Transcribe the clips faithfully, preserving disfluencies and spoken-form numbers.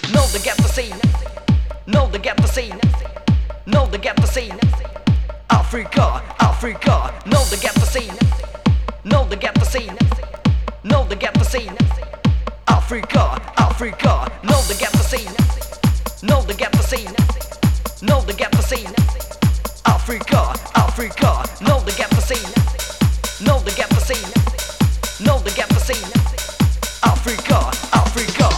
know they get the scene, know they get the scene, know they get the scene. Africa, Africa, know they get the scene, know they get the scene, know they get the scene. Africa, Africa, know they get the scene, know they get the scene, know they get the scene. Africa, Africa, know they get the scene, know they get the scene, know they get the scene. Africa, Africa.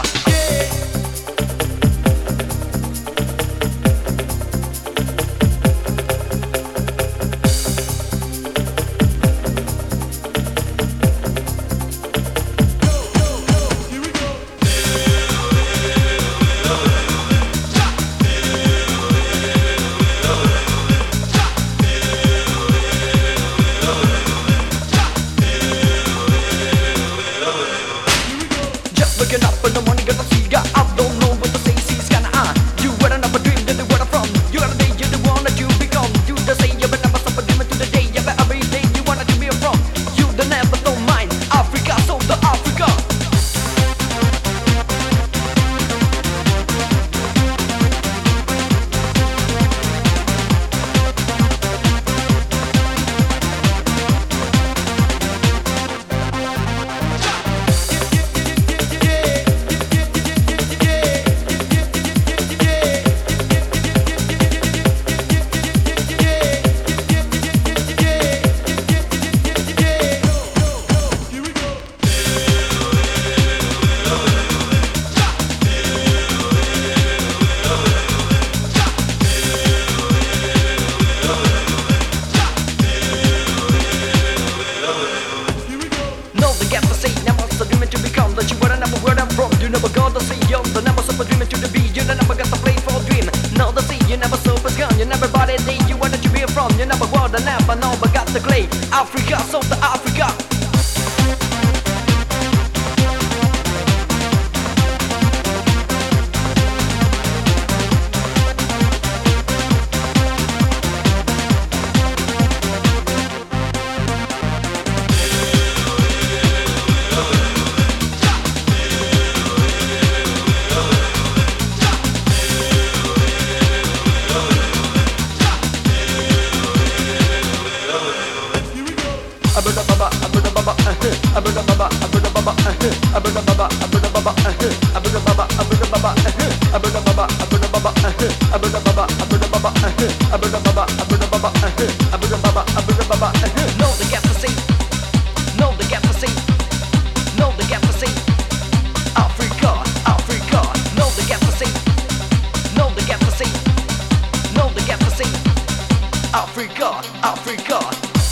Looking up in the morning, gonna see ya. I don't know what to say, see, it's kinda uh. You were another dream, then where I'm from. You are the day, you're the one that you become. You the say, you never stop a dream to the day. You every day you wanna to be from. You the never don't mind. Africa, so the Africa. You never got to see young, the never super dreaming to the beat. You never got to play for a dream. Now the sea, you never super gun. You never bought it, you wanted to be from. You never got the never know, but got the clay. Africa, so the Africa. Abuda baba, abuda baba, abuda baba, abuda baba, abuda baba, abuda baba, abuda baba, abuda baba, abuda baba, abuda baba, abuda baba, abuda baba, abuda baba, abuda baba, abuda baba, abuda baba. Know they get the scene, know they get the scene, know they get the scene. Africa, Africa, know they get the scene, know they get the scene, know they get the scene. Africa, Africa.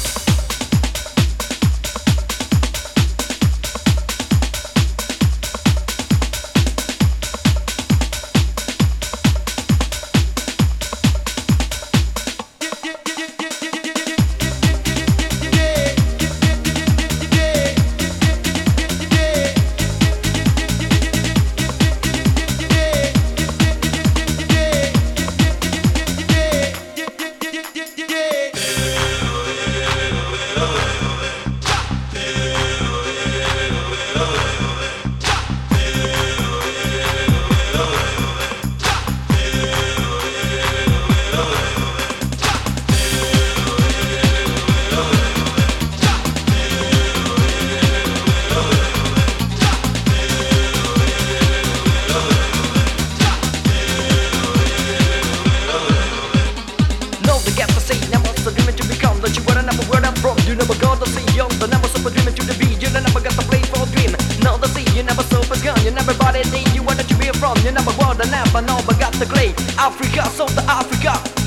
You never got to see young, the never super dreaming to the beat. You never got to play for a dream. Now the sea, you never super gun. You never bought it, you wanted to be from. You never got the never know, but got the clay. Africa, so the Africa.